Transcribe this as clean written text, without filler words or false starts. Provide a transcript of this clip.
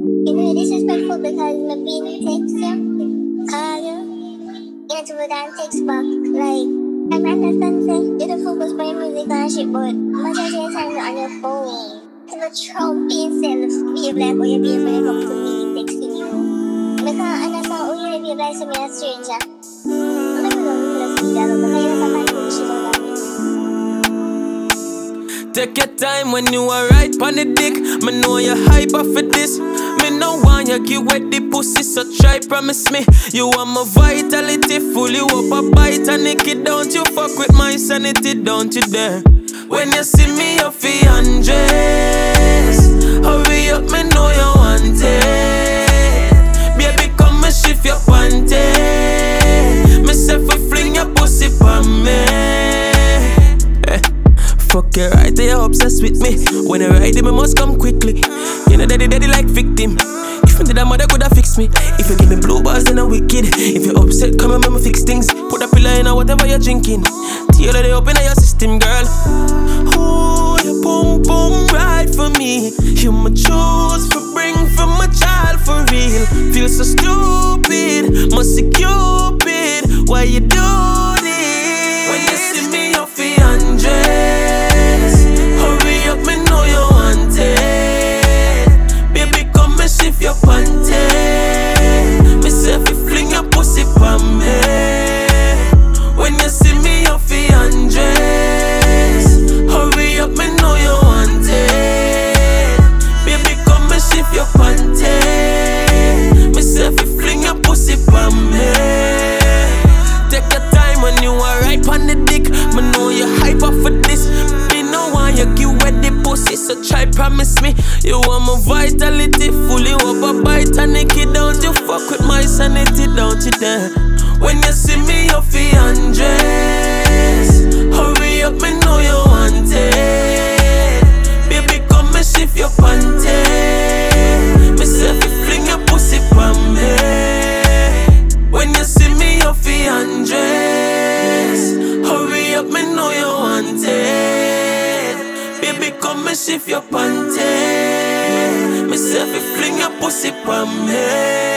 You know, disrespectful because my been text you, call you, you to put on text back. Like, I understand say you don't focus on your music and shit, but much of your time on your phone. To the Trump yourself, behave like how you behave when you come to me texting you. I can't understand how you behave like to me a stranger. I don't know if you speak that up because you don't have to shit about me. Take your time when you are right on the dick. Me know you're hyper for this. Me no want you give wet the pussy, so try promise me. You want my vitality, full you up a bite and naked. Don't you fuck with my sanity, don't you dare. When you see me, you feel undress. Hurry up, me know you want it. Baby, come and shift your panty. Me say fi fling your pussy for me. Fuck you right, they are obsessed with me. When I ride him, I must come quickly. You know daddy like victim. If you did that mother coulda fixed me. If you give me blue bars, then I'm wicked. If you're upset, come and make me fix things. Put a pillar in or whatever you're drinking. Till they open your system, girl. Ooh, you boom boom right for me. You my choose for bring from my child for real. Feel so stupid, must see Cupid. Why you do this? When you see me, you feel undressed. Hurry up, me know you want it. Baby, come and shift your panty. Me say fi fling your pussy for me. When you see me, you feel undressed. Hurry up, me know you want it. Baby, come and shift your panty. Me say fi fling your pussy for me. Take your time when you are right on the dick. Me know you hyper for this. Me no want you give wet the pussy, so try promise me. You want my vitality, fully up a bite and naked. Don't you fuck with my sanity, don't you dare. When you see me, you feel undressed. Hurry up, me know you want it. Baby, come and shift your panty. Me say fi fling your pussy for me. When you see me, you feel undressed. Hurry up, me know you want it. Baby, come and shift your panty. Me say fi fling your pussy for me.